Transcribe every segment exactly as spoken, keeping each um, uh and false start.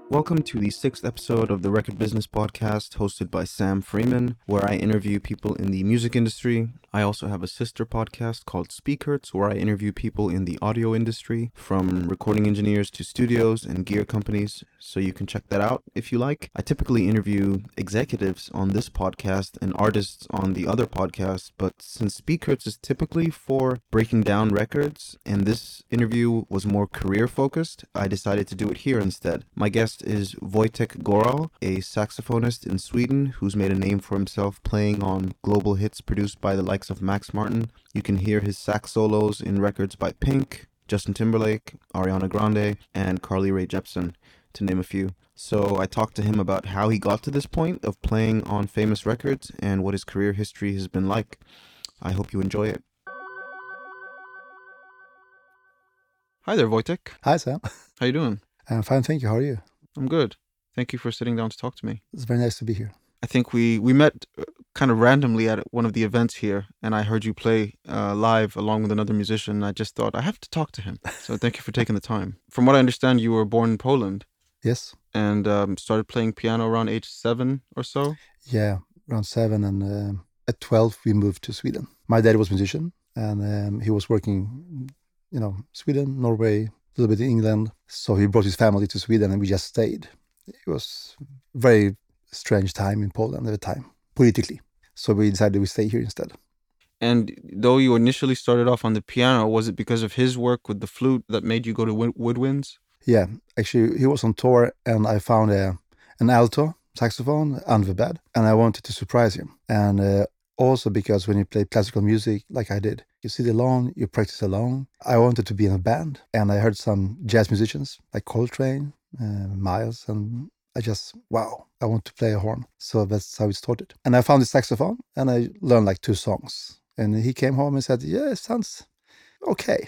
Welcome to the sixth episode of the Record Business Podcast, hosted by Sam Freeman, where I interview people in the music industry. I also have a sister podcast called Speakerts, where I interview people in the audio industry, from recording engineers to studios and gear companies, so you can check that out if you like. I typically interview executives on this podcast and artists on the other podcast, but since Speakerts is typically for breaking down records, and this interview was more career-focused, I decided to do it here instead. My guest is Wojtek Goral, a saxophonist in Sweden who's made a name for himself playing on global hits produced by the likes of Max Martin. You can hear his sax solos in records by Pink, Justin Timberlake, Ariana Grande, and Carly Rae Jepsen, to name a few. So I talked to him about how he got to this point of playing on famous records and what his career history has been like. I hope you enjoy it. Hi there, Wojtek. Hi, Sam. How you doing? I'm fine, thank you. How are you? I'm good. Thank you for sitting down to talk to me. It's very nice to be here. I think we, we met kind of randomly at one of the events here, and I heard you play uh, live along with another musician. I just thought, I have to talk to him. So thank you for taking the time. From what I understand, you were born in Poland. Yes. And um, started playing piano around age seven or so? Yeah, around seven. And uh, at twelve, we moved to Sweden. My dad was a musician, and um, he was working, you know, Sweden, Norway, a little bit in England. So he brought his family to Sweden, and we just stayed. It was very strange time in Poland at the time, politically. So we decided we stay here instead. And though you initially started off on the piano, was it because of his work with the flute that made you go to woodwinds? Yeah, actually, he was on tour, and I found a, an alto saxophone under the bed, and I wanted to surprise him. And uh, also because when you play classical music like I did, you sit alone, you practice alone. I wanted to be in a band, and I heard some jazz musicians like Coltrane, uh, Miles, and I just, wow, I want to play a horn. So that's how it started. And I found the saxophone, and I learned like two songs. And he came home and said, yeah, it sounds okay.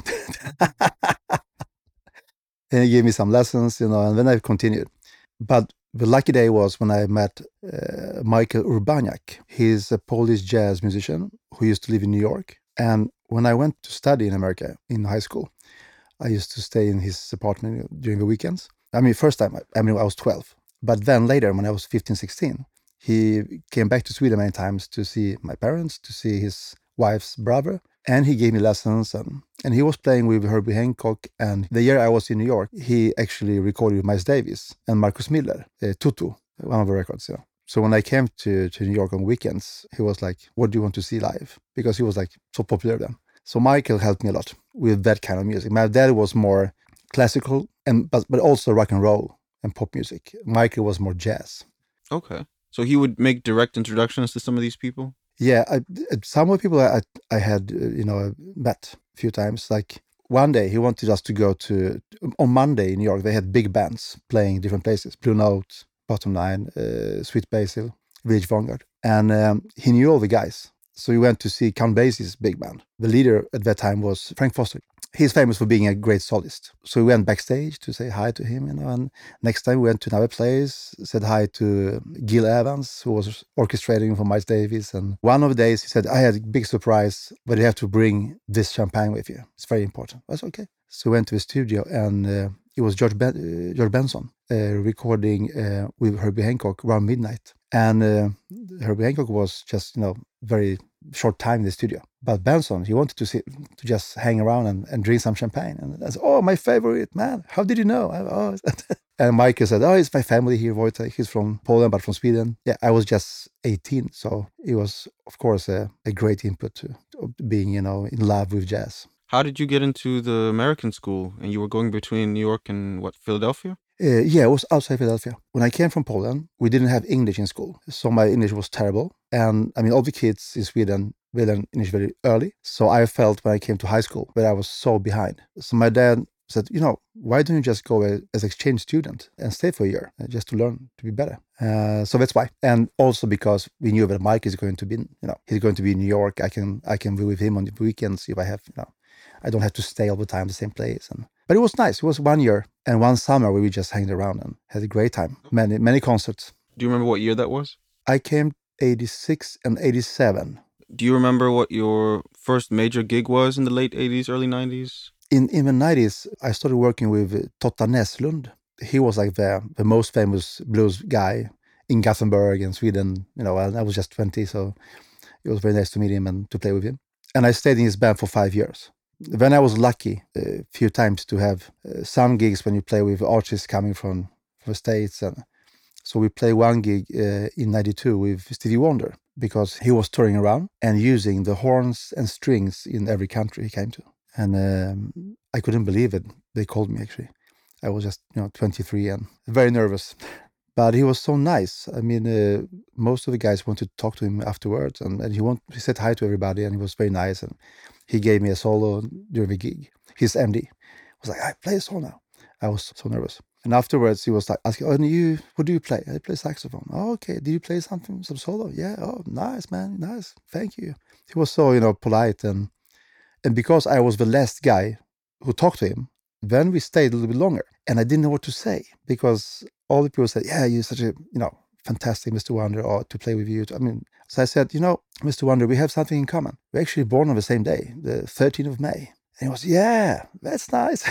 And he gave me some lessons, you know, and then I continued. But the lucky day was when I met uh, Michael Urbaniak. He's a Polish jazz musician who used to live in New York. And when I went to study in America in high school, I used to stay in his apartment during the weekends. I mean, first time, I mean, I was twelve. But then later, when I was fifteen, sixteen, he came back to Sweden many times to see my parents, to see his wife's brother. And he gave me lessons, and, and he was playing with Herbie Hancock. And the year I was in New York, he actually recorded with Miles Davis and Marcus Miller, uh, Tutu, one of the records. You know. So when I came to, to New York on weekends, he was like, what do you want to see live? Because he was like so popular then. So Michael helped me a lot with that kind of music. My dad was more classical, and but, but also rock and roll and pop music. Michael was more jazz. Okay. So he would make direct introductions to some of these people? Yeah, I, some of the people I I had, uh, you know, met a few times. Like one day he wanted us to go to, on Monday in New York, they had big bands playing different places. Blue Note, Bottom Line, uh, Sweet Basil, Village Vanguard. And um, he knew all the guys. So we went to see Count Basie's big band. The leader at that time was Frank Foster. He's famous for being a great soloist. So we went backstage to say hi to him, you know, and next time we went to another place, said hi to Gil Evans, who was orchestrating for Miles Davis. And one of the days he said, I had a big surprise, but you have to bring this champagne with you. It's very important. I said, okay. So we went to the studio, and uh, it was George, ben- uh, George Benson uh, recording uh, with Herbie Hancock around midnight. And uh, Herbie Hancock was just, you know, very short time in the studio. But Benson, he wanted to sit, to just hang around and, and drink some champagne. And I said, oh, my favorite, man. How did you know? I, oh. And Michael said, oh, it's my family here, Wojtek. He's from Poland, but from Sweden. Yeah, I was just eighteen. So it was, of course, a, a great input to, to being, you know, in love with jazz. How did you get into the American school? And you were going between New York and, what, Philadelphia? Uh, yeah, it was outside Philadelphia. When I came from Poland, we didn't have English in school. So my English was terrible. And I mean, all the kids in Sweden, they learn English very early. So I felt when I came to high school that I was so behind. So my dad said, you know, why don't you just go as exchange student and stay for a year uh, just to learn to be better? Uh, so that's why. And also because we knew that Mike is going to be, you know, he's going to be in New York. I can I can be with him on the weekends if I have, you know, I don't have to stay all the time in the same place. And but it was nice. It was one year and one summer where we just hanged around and had a great time. Many, many concerts. Do you remember what year that was? I came eighty-six and eighty-seven. Do you remember what your first major gig was in the late eighties, early nineties? In, in the nineties, I started working with Totta Näslund. he was like the the most famous blues guy in Gothenburg in Sweden. You know, and I was just twenty, so it was very nice to meet him and to play with him. And I stayed in his band for five years. Then I was lucky a few times to have uh, some gigs when you play with artists coming from from the States. And so we played one gig uh, in ninety-two with Stevie Wonder because he was touring around and using the horns and strings in every country he came to. And um, I couldn't believe it. They called me, actually. I was just, you know, twenty-three and very nervous. But he was so nice. I mean, uh, most of the guys wanted to talk to him afterwards, and, and he want, he said hi to everybody, and he was very nice. And he gave me a solo during the gig. His M D was like, "I play a solo now." I was so nervous. And afterwards, he was like asking, "Oh, and you, what do you play?" "I play saxophone." "Oh, okay. Did you play something, some solo?" "Yeah." "Oh, nice, man. Nice. Thank you." He was so, you know, polite. And and because I was the last guy who talked to him, then we stayed a little bit longer. And I didn't know what to say because all the people said, "Yeah, you're such a, you know, fantastic Mister Wonder, or to play with you." I mean, so I said, "You know, Mister Wonder, we have something in common. We're actually born on the same day, the thirteenth of May. And he was, "Yeah, that's nice."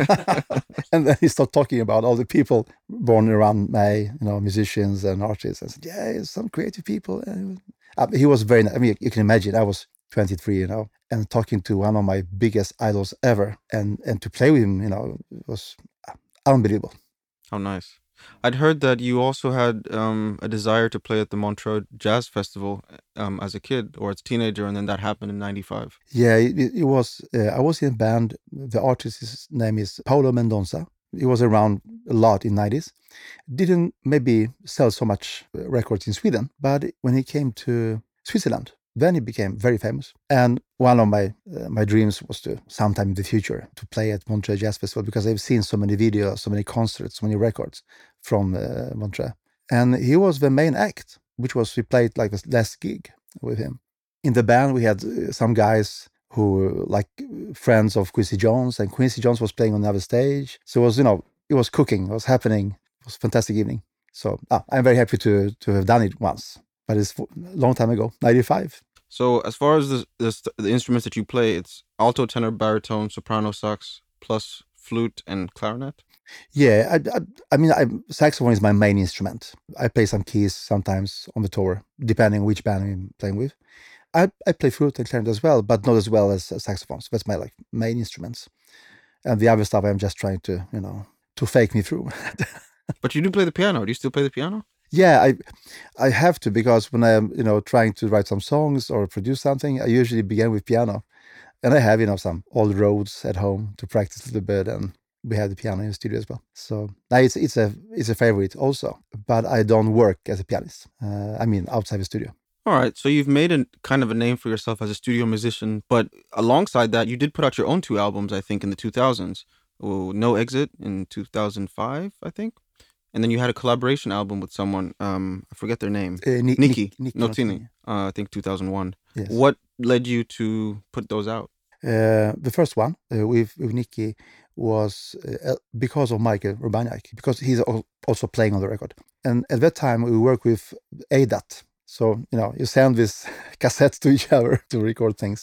And then he started talking about all the people born around May, you know, musicians and artists. I said, "Yeah, some creative people." And he was, uh, he was very nice. I mean, you can imagine, I was twenty-three, you know, and talking to one of my biggest idols ever, and and to play with him, you know, it was unbelievable. How nice. I'd heard that you also had um, a desire to play at the Montreux Jazz Festival um, as a kid or as a teenager, and then that happened in ninety-five. Yeah, it, it was, uh, I was in a band. The artist's name is Paulo Mendonça. He was around a lot in nineties. Didn't maybe sell so much records in Sweden, but when he came to Switzerland, then he became very famous. And one of my uh, my dreams was to sometime in the future to play at Montreux Jazz Festival, because I've seen so many videos, so many concerts, so many records from uh, Montreux. And he was the main act, which was we played like a last gig with him. In the band, we had uh, some guys who were like friends of Quincy Jones, and Quincy Jones was playing on another stage. So it was, you know, it was cooking, it was happening. It was a fantastic evening. So ah, I'm very happy to to have done it once. But it's a long time ago, ninety-five. So as far as the, the the instruments that you play, it's alto, tenor, baritone, soprano, sax, plus flute and clarinet? Yeah, I, I, I mean, I, saxophone is my main instrument. I play some keys sometimes on the tour, depending which band I'm playing with. I, I play flute and clarinet as well, but not as well as uh, saxophone. So that's my like main instruments. And the other stuff, I'm just trying to, you know, to fake me through. But you do play the piano. Do you still play the piano? Yeah, I I have to, because when I'm, you know, trying to write some songs or produce something, I usually begin with piano. And I have, you know, some old roads at home to practice a little bit, and we have the piano in the studio as well. So now it's it's a it's a favorite also, but I don't work as a pianist. Uh, I mean, outside the studio. All right. So you've made a kind of a name for yourself as a studio musician, but alongside that, you did put out your own two albums, I think, in the two thousands. Oh, No Exit in two thousand five, I think. And then you had a collaboration album with someone, um, I forget their name. Uh, Ni- Nikki Nick- Nick Notini, Notini. uh, I think two thousand one. Yes. What led you to put those out? Uh, the first one uh, with with Nicky was uh, because of Michael Urbaniak, because he's al- also playing on the record. And at that time, we worked with A D A T. So, you know, you send these cassettes to each other to record things.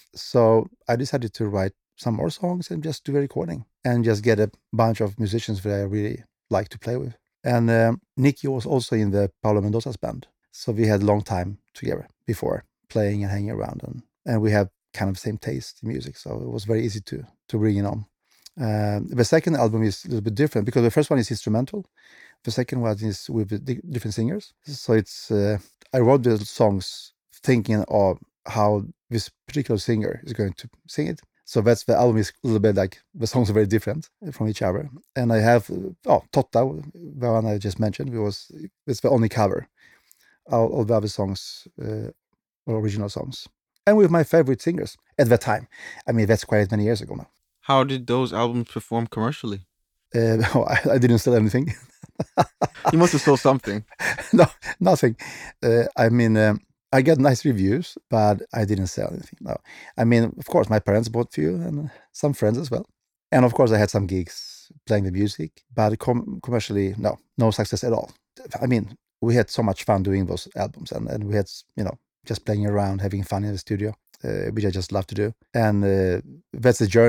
So I decided to write some more songs and just do the recording and just get a bunch of musicians that I really like to play with. And um, Nicky was also in the Paulo Mendonça's band. So we had a long time together before, playing and hanging around. And, and we had kind of same taste in music. So it was very easy to, to bring it on. Um, the second album is a little bit different because the first one is instrumental. The second one is with the di- different singers. So it's, uh, I wrote the songs thinking of how this particular singer is going to sing it. So that's the album is a little bit like, the songs are very different from each other. And I have, uh, oh, Totta, the one I just mentioned, it was, it's the only cover. All, all the other songs uh, were original songs. And with my favorite singers at that time. I mean, that's quite many years ago now. How did those albums perform commercially? Uh, I, I didn't sell anything. You must have sold something. No, nothing. Uh, I mean, um, I got nice reviews, but I didn't sell anything. No, I mean, of course, my parents bought a few and some friends as well. And of course, I had some gigs playing the music, but com- commercially, no, no success at all. I mean, we had so much fun doing those albums, and, and we had, you know, just playing around, having fun in the studio, uh, which I just love to do. And uh, that's the journey.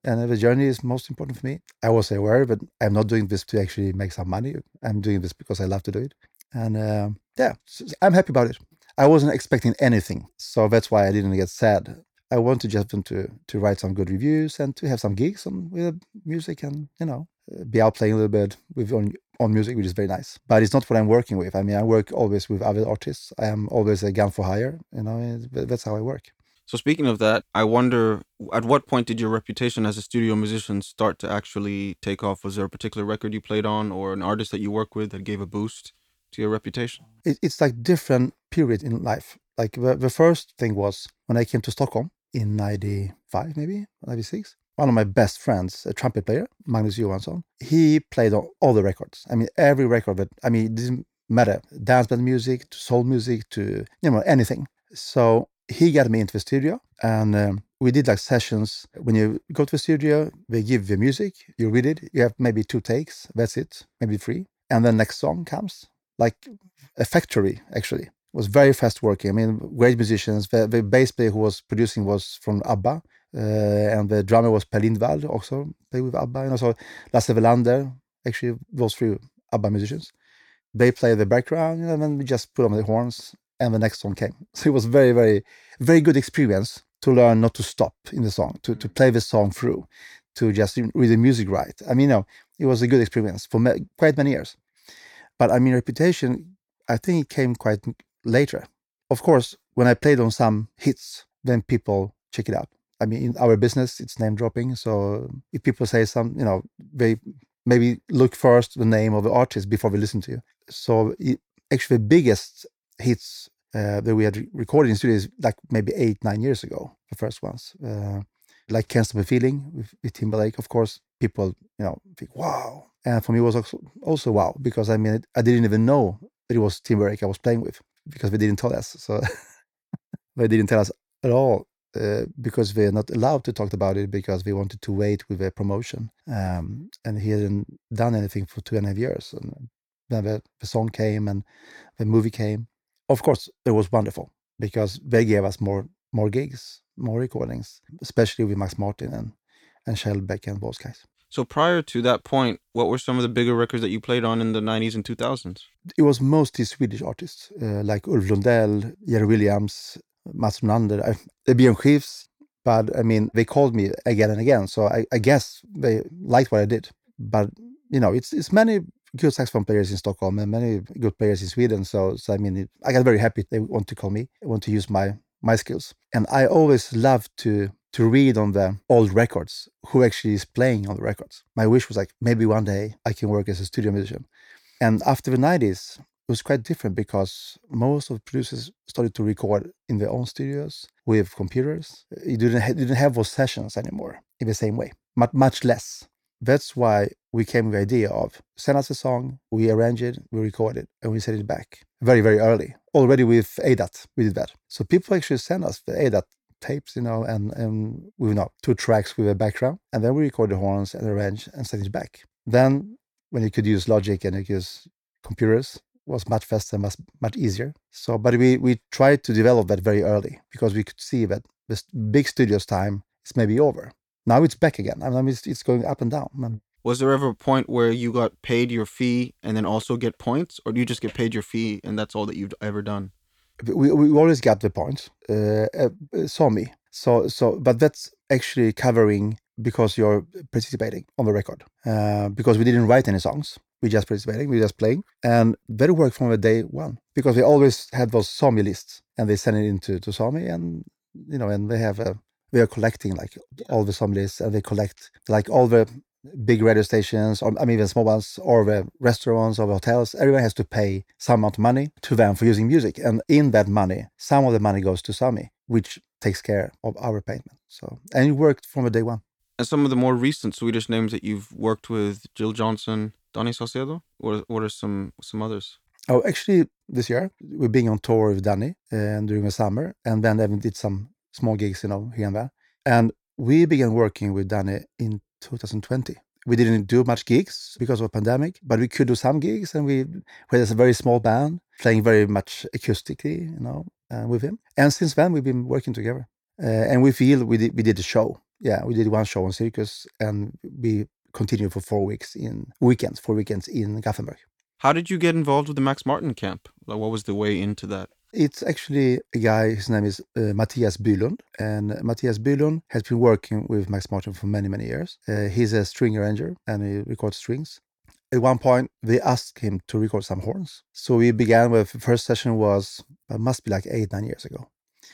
and the journey is most important for me. I was aware, but I'm not doing this to actually make some money. I'm doing this because I love to do it. And uh, yeah, I'm happy about it. I wasn't expecting anything, so that's why I didn't get sad. I wanted just them to to write some good reviews and to have some gigs on with music, and you know, be out playing a little bit with on on music, which is very nice. But it's not what I'm working with. I mean, I work always with other artists. I am always a gun for hire. You know, that's how I work. So speaking of that, I wonder, at what point did your reputation as a studio musician start to actually take off? Was there a particular record you played on or an artist that you work with that gave a boost to your reputation? It, it's like different period in life. Like the, the first thing was when I came to Stockholm in ninety-five, maybe ninety-six. One of my best friends, a trumpet player, Magnus Johansson, he played on all the records. I mean, every record, but I mean, it didn't matter. Dance band music, to soul music, to, you know, anything. So he got me into the studio, and um, we did like sessions. When you go to the studio, they give the music, you read it, you have maybe two takes, that's it, maybe three. And then next song comes, like a factory, actually. It was very fast working. I mean, great musicians. The, the bass player who was producing was from ABBA, uh, and the drummer was Per Lindvall, also played with ABBA. And also Lasse Welander, actually those three ABBA musicians. They play the background, and then we just put on the horns, and the next song came. So it was very, very, very good experience to learn not to stop in the song, to, to play the song through, to just read the music right. I mean, you know, it was a good experience for me, quite many years. But I mean, reputation, I think it came quite later. Of course, when I played on some hits, then people check it out. I mean, in our business, it's name dropping. So if people say some, you know, they maybe look first the name of the artist before they listen to you. So it, actually, the biggest hits uh, that we had re- recorded in studios like maybe eight, nine years ago, the first ones. Uh, like Can't Stop the Feeling with, with Timberlake, of course, people, you know, think, wow. And for me, it was also, also wow, because I mean, I didn't even know that it was Timberlake I was playing with, because they didn't tell us. So they didn't tell us at all, uh, because they're not allowed to talk about it, because they wanted to wait with their promotion. Um, and he hadn't done anything for two and a half years. And then the, the song came and the movie came. Of course, it was wonderful, because they gave us more more gigs, more recordings, especially with Max Martin and, and Shellback and those guys. So prior to that point, what were some of the bigger records that you played on in the nineties and two thousands? It was mostly Swedish artists, uh, like Ulf Lundell, Jerry Williams, Mats Ronander, Björn Skifs. But I mean, they called me again and again, so I, I guess they liked what I did. But, you know, it's it's many good saxophone players in Stockholm and many good players in Sweden. So, so I mean, it, I got very happy they want to call me, want to use my my skills. And I always love to to read on the old records who actually is playing on the records. My wish was like, maybe one day I can work as a studio musician. And after the nineties, it was quite different, because most of the producers started to record in their own studios with computers. You didn't ha- didn't have those sessions anymore in the same way, much, much less. That's why we came with the idea of send us a song, we arrange it, we record it, and we send it back very, very early. Already with A D A T, we did that. So people actually send us the A D A T tapes, you know, and, and we know two tracks with a background, and then we record the horns and arrange and send it back. Then when you could use Logic and you could use computers, it was much faster, much much easier. So, but we we tried to develop that very early, because we could see that this big studio's time is maybe over. Now it's back again. I mean, it's, it's going up and down. Was there ever a point where you got paid your fee and then also get points, or do you just get paid your fee and that's all that you've ever done? We we always got the points. Uh, uh, Sami. So so, but that's actually covering because you're participating on the record. Uh, because we didn't write any songs, we just participating, we just playing, and that worked from the day one. Because we always had those Sami lists, and they send it into to Sami, and you know, and they have a they are collecting like all the Sami lists, and they collect like all the big radio stations, or I mean even small ones, or the restaurants or the hotels. Everyone has to pay some amount of money to them for using music, and in that money, some of the money goes to Sami, which takes care of our payment. So, and it worked from the day one. And some of the more recent Swedish names that you've worked with, Jill Johnson, Danny Saucedo, or what are some some others? Oh, actually, this year we're being on tour with Danny and during the summer, and then we did some small gigs, you know, here and there. And we began working with Danny in two thousand twenty. We didn't do much gigs because of the pandemic, but we could do some gigs, and we, we had a very small band playing very much acoustically, you know, uh, with him. And since then, we've been working together, uh, and we feel we did, we did a show. Yeah, we did one show on Circus, and we continued for four weeks in weekends, four weekends in Gothenburg. How did you get involved with the Max Martin camp? Like, what was the way into that? It's actually a guy, his name is uh, Mattias Bylund, and Mattias Bylund has been working with Max Martin for many, many years. Uh, he's a string arranger, and he records strings. At one point, they asked him to record some horns. So we began with, the first session was, uh, must be like eight, nine years ago.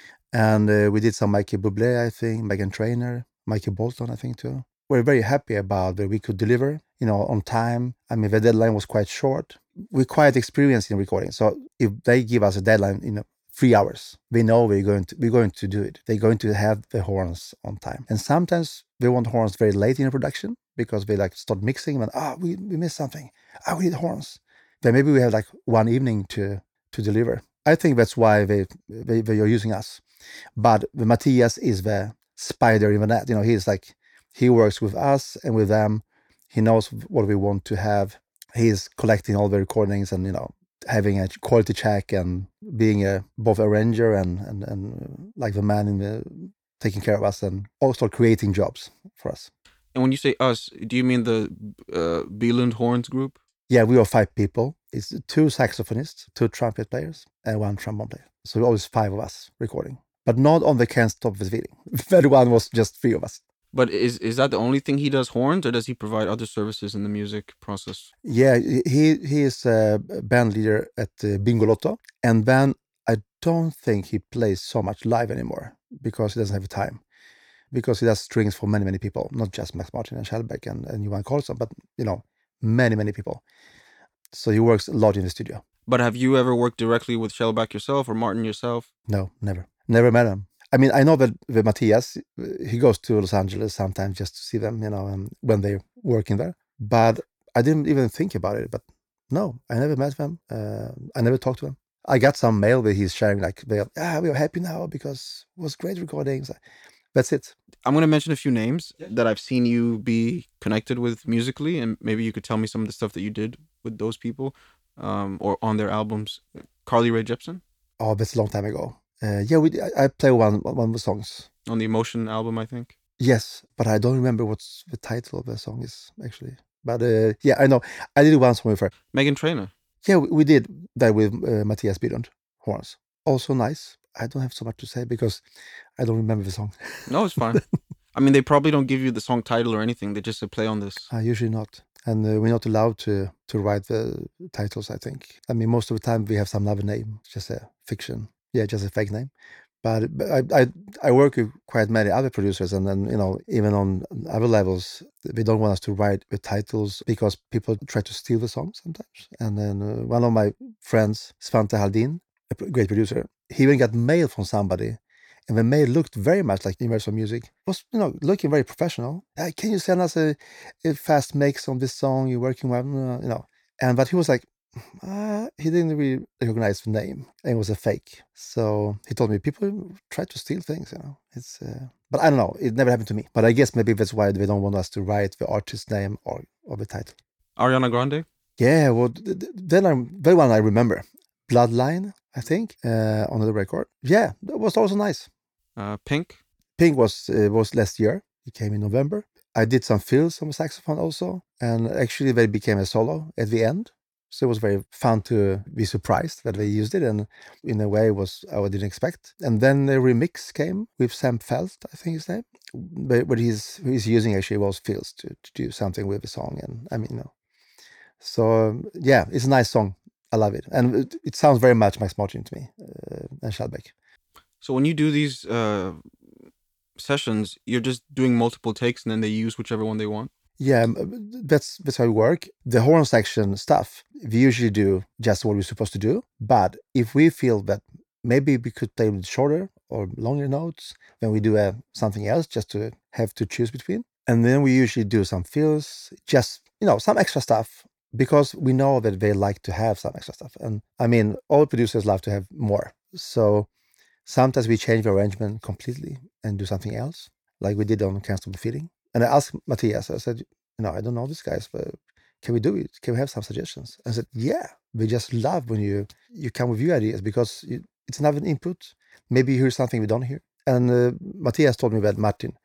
And uh, we did some Michael Bublé, I think, Meghan Trainor, Michael Bolton, I think, too. We're very happy about that we could deliver, you know, on time. I mean, the deadline was quite short. We're quite experienced in recording. So if they give us a deadline, you know, three hours, we know we're going to we're going to do it. They're going to have the horns on time. And sometimes they want horns very late in the production because they like start mixing and ah, oh, we, we missed something. Ah, oh, we need horns. Then maybe we have like one evening to to deliver. I think that's why they they, they are using us. But the Mattias is the spider in the net. You know, he's like, he works with us and with them. He knows what we want to have. He's collecting all the recordings and, you know, having a quality check and being a both arranger and, and, and like the man in the taking care of us and also creating jobs for us. And when you say us, do you mean the uh, Bylund Horns group? Yeah, we are five people. It's two saxophonists, two trumpet players, and one trombone player. So always five of us recording. But not on the Can't Stop This Feeling. That one was just three of us. But is is that the only thing he does, horns, or does he provide other services in the music process? Yeah, he he is a band leader at uh, Bingolotto. And then I don't think he plays so much live anymore because he doesn't have time. Because he does strings for many, many people, not just Max Martin and Shellback and, and Johan Karlsson, but, you know, many, many people. So he works a lot in the studio. But have you ever worked directly with Shellback yourself or Martin yourself? No, never. Never met him. I mean, I know that the Mattias, he goes to Los Angeles sometimes just to see them, you know, and when they're working there. But I didn't even think about it. But no, I never met them. Uh, I never talked to him. I got some mail where he's sharing like, they, ah, we are happy now because it was great recordings. That's it. I'm going to mention a few names that I've seen you be connected with musically, and maybe you could tell me some of the stuff that you did with those people um, or on their albums. Carly Rae Jepsen? Oh, that's a long time ago. Uh, yeah, we. I, I play one one of the songs. On the Emotion album, I think? Yes, but I don't remember what's the title of the song is, actually. But uh, yeah, I know. I did one song with her. Meghan Trainor? Yeah, we, we did that with uh, Mattias Bylund, horns. Also nice. I don't have so much to say because I don't remember the song. No, it's fine. I mean, they probably don't give you the song title or anything. They just say play on this. Uh, usually not. And uh, we're not allowed to to write the titles, I think. I mean, most of the time we have some other name, just a fiction. Yeah, just a fake name. But, but I, I I work with quite many other producers, and then, you know, even on other levels, they don't want us to write the titles because people try to steal the songs sometimes. And then uh, one of my friends, Svante Haldin, a great producer, he even got mail from somebody, and the mail looked very much like Universal Music. It was, you know, looking very professional. Hey, can you send us a, a fast mix on this song you're working with? You know, and but he was like, uh, he didn't really recognize the name, and it was a fake. So he told me people try to steal things, you know. It's, uh, but I don't know. It never happened to me. But I guess maybe that's why they don't want us to write the artist name or, or the title. Ariana Grande? Yeah, well, th- th- then I'm very one I remember. Bloodline, I think, uh, on the record. Yeah, that was also nice. Uh, Pink? Pink was uh, was last year. It came in November. I did some fills on the saxophone also, and actually they became a solo at the end. So it was very fun to be surprised that they used it, and in a way it was I didn't expect. And then the remix came with Sam Felt, I think his name, but what he's he's using actually was fills to, to do something with the song, and I mean, you know. So um, yeah, it's a nice song. I love it, and it, it sounds very much Max Martin to me uh, and Shellback. So when you do these uh, sessions, you're just doing multiple takes, and then they use whichever one they want? Yeah, that's that's how we work. The horn section stuff, we usually do just what we're supposed to do. But if we feel that maybe we could play with shorter or longer notes, then we do uh, something else just to have to choose between. And then we usually do some fills, just, you know, some extra stuff, because we know that they like to have some extra stuff. And I mean, all producers love to have more. So sometimes we change the arrangement completely and do something else, like we did on Can't Stop the Feeling. And I asked Mattias, I said, you know, I don't know these guys, but can we do it? Can we have some suggestions? I said, yeah, we just love when you, you come with your ideas because you, it's another input. Maybe you hear something we don't hear. And uh, Mattias told me about Martin.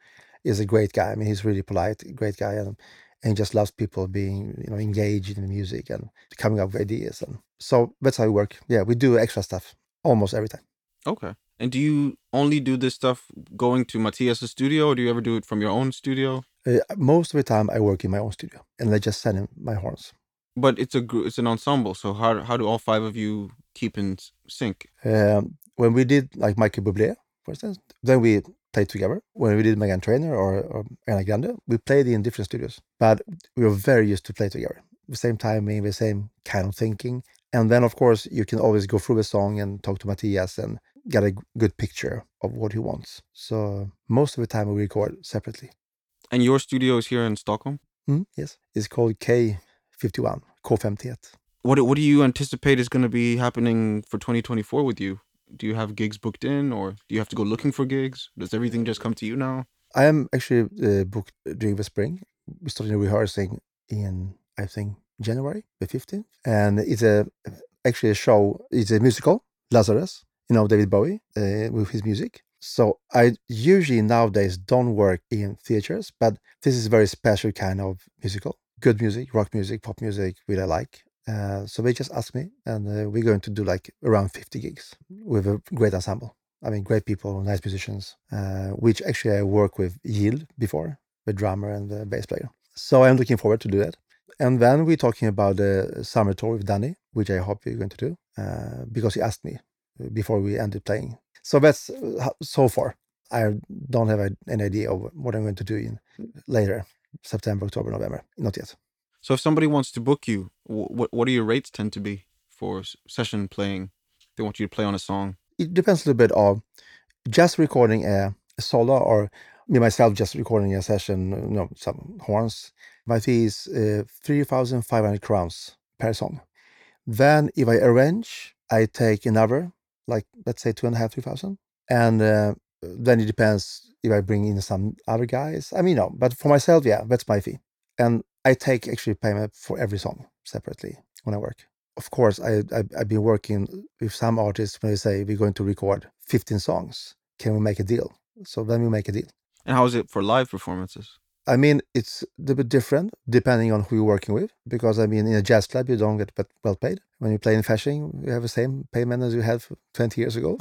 is a great guy. I mean, he's really polite, great guy, and, and he just loves people being, you know, engaged in the music and coming up with ideas. And so that's how we work. Yeah, we do extra stuff almost every time. Okay. And do you only do this stuff going to Matthias' studio, or do you ever do it from your own studio? Uh, most of the time, I work in my own studio, and I just send him my horns. But it's a gr- it's an ensemble, so how how do all five of you keep in s- sync? Um, when we did like Michael Bublé, for instance, then we played together. When we did Meghan Trainor or, or Ariana Grande, we played in different studios, but we were very used to play together. The same timing, the same kind of thinking. And then, of course, you can always go through the song and talk to Matthias and get a g- good picture of what he wants. So most of the time we record separately. And your studio is here in Stockholm? Mm, yes, it's called K fifty-one, K fifty-one. What what do you anticipate is going to be happening for twenty twenty-four with you? Do you have gigs booked in, or do you have to go looking for gigs? Does everything just come to you now? I am actually uh, booked during the spring. We started rehearsing in, I think, January the fifteenth. And it's a actually a show, it's a musical, Lazarus, you know, David Bowie, uh, with his music. So I usually nowadays don't work in theaters, but this is a very special kind of musical. Good music, rock music, pop music, which I like. Uh, so they just asked me, and uh, we're going to do like around fifty gigs with a great ensemble. I mean, great people, nice musicians, uh, which actually I worked with Yield before, the drummer and the bass player. So I'm looking forward to do that. And then we're talking about the summer tour with Danny, which I hope we're going to do, uh, because he asked me before we ended playing. So that's uh, how- so far. I don't have a, an idea of what I'm going to do in later, September, October, November. Not yet. So if somebody wants to book you, wh- what what do your rates tend to be for s- session playing? They want you to play on a song. It depends a little bit of just recording a, a solo, or me myself just recording a session, you know, some horns. My fee is uh, three thousand five hundred crowns per song. Then if I arrange, I take another, like let's say two and a half, three thousand. And uh, then it depends if I bring in some other guys. I mean, no, but for myself, yeah, that's my fee. And I take actually payment for every song separately when I work. Of course, I, I, I've been working with some artists when they say we're going to record fifteen songs. Can we make a deal? So then we make a deal. And how is it for live performances? I mean, it's a little bit different depending on who you're working with, because I mean, in a jazz club, you don't get but well paid. When you play in fashion, you have the same payment as you had twenty years ago.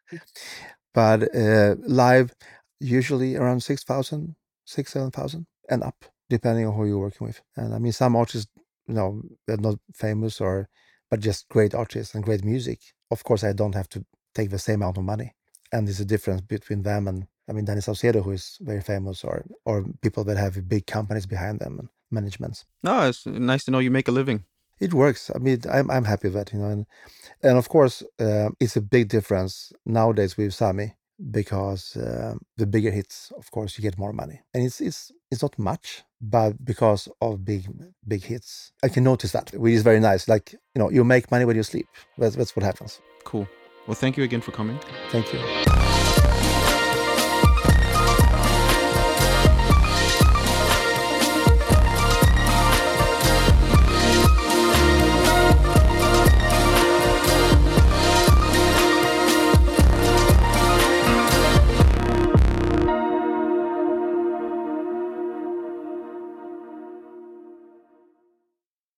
But uh, live, usually around six thousand, six, seven thousand and up, depending on who you're working with. And I mean, some artists, you know, they're not famous or, but just great artists and great music. Of course, I don't have to take the same amount of money. And there's a difference between them and, I mean, Danny Saucedo, who is very famous, or or people that have big companies behind them and managements. No, it's nice to know you make a living. It works. I mean, I'm I'm happy with that, you know, and and of course, uh, it's a big difference nowadays with Sami, because uh, the bigger hits, of course, you get more money, and it's it's it's not much, but because of big big hits, I can notice that, which is very nice. Like, you know, you make money when you sleep. That's that's what happens. Cool. Well, thank you again for coming. Thank you.